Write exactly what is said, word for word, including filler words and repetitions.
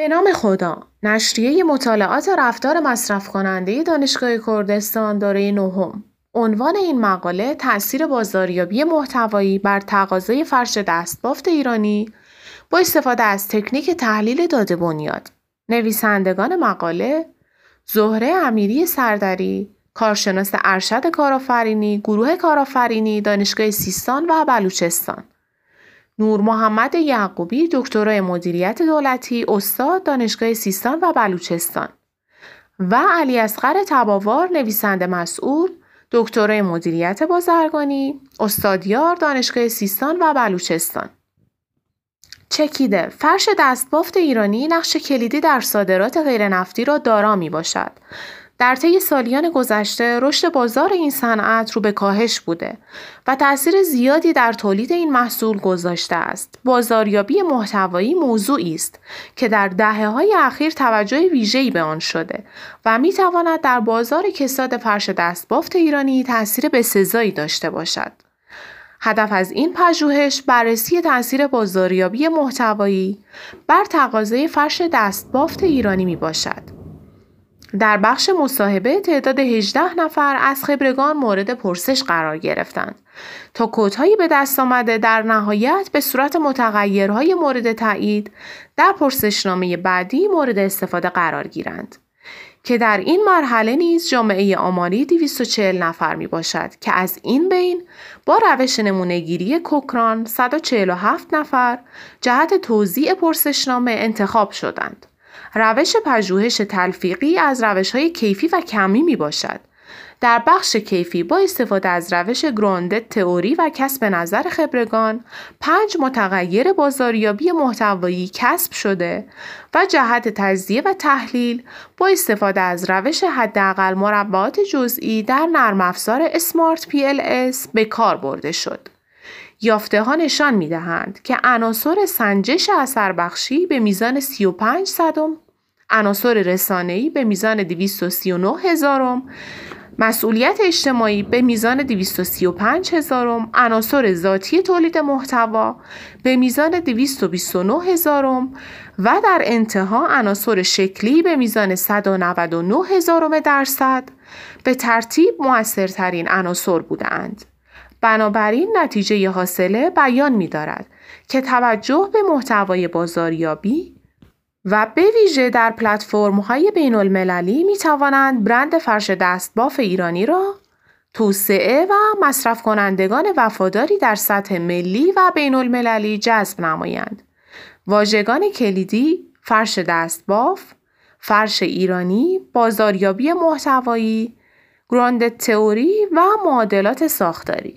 به نام خدا، نشریه مطالعات رفتار مصرف کننده دانشگاه کردستان دوره نهم. عنوان این مقاله تأثیر بازاریابی محتوایی بر تقاضای فرش دستبافت ایرانی با استفاده از تکنیک تحلیل داده بنیاد. نویسندگان مقاله: زهره امیری سردری، کارشناس ارشد کارآفرینی، گروه کارآفرینی، دانشگاه سیستان و بلوچستان. نور محمد یعقوبی، دکترای مدیریت دولتی، استاد، دانشگاه سیستان و بلوچستان. و علی اصغر تباوار، نویسنده مسئول، دکترای مدیریت بازرگانی، استادیار، دانشگاه سیستان و بلوچستان. چکیده: فرش دستبافت ایرانی نقش کلیدی در صادرات غیرنفتی را دارا می باشد. در طی سالیان گذشته رشد بازار این صنعت رو به کاهش بوده و تأثیر زیادی در تولید این محصول گذاشته است. بازاریابی محتوایی موضوعی است که در دهه‌های اخیر توجه ویژه‌ای به آن شده و می‌تواند در بازار کساد فرش دستبافت ایرانی تأثیر بسزایی داشته باشد. هدف از این پژوهش بررسی تأثیر بازاریابی محتوایی بر تقاضای فرش دستبافت ایرانی می باشد. در بخش مصاحبه تعداد هجده نفر از خبرگان مورد پرسش قرار گرفتند تا کدهایی به دست آمده در نهایت به صورت متغیرهای مورد تایید در پرسشنامه بعدی مورد استفاده قرار گیرند که در این مرحله نیز جامعه آماری دویست و چهل نفر می باشد که از این بین با روش نمونه‌گیری کوکران صد و چهل و هفت نفر جهت توزیع پرسشنامه انتخاب شدند. روش پژوهش تلفیقی از روش‌های کیفی و کمی می باشد. در بخش کیفی با استفاده از روش گراندد تئوری و کسب نظر خبرگان، پنج متغیر بازاریابی محتوایی کسب شده و جهت تجزیه و تحلیل با استفاده از روش حداقل مربعات جزئی در نرم افزار اسمارت پی ال اس به کار برده شد. یافته ها نشان می دهند که عناصر سنجش اثر بخشی به میزان سی و پنج صدم، عناصر رسانه‌ای به میزان دویست و سی و نه هزارم، مسئولیت اجتماعی به میزان دویست و سی و پنج هزارم، عناصر ذاتی تولید محتوا به میزان دویست و بیست و نه هزارم و در انتها عناصر شکلی به میزان صد و نود و نه هزارم درصد به ترتیب مؤثرترین عناصر بودند. بنابراین نتیجه حاصله بیان می دارد که توجه به محتوای بازاریابی و به ویژه در پلتفرم‌های بین‌المللی می توانند برند فرش دستباف ایرانی را توسعه و مصرف کنندگان وفاداری در سطح ملی و بین‌المللی جذب نمایند. واژگان کلیدی: فرش دستباف، فرش ایرانی، بازاریابی محتوایی، گراندد تئوری و معادلات ساختاری.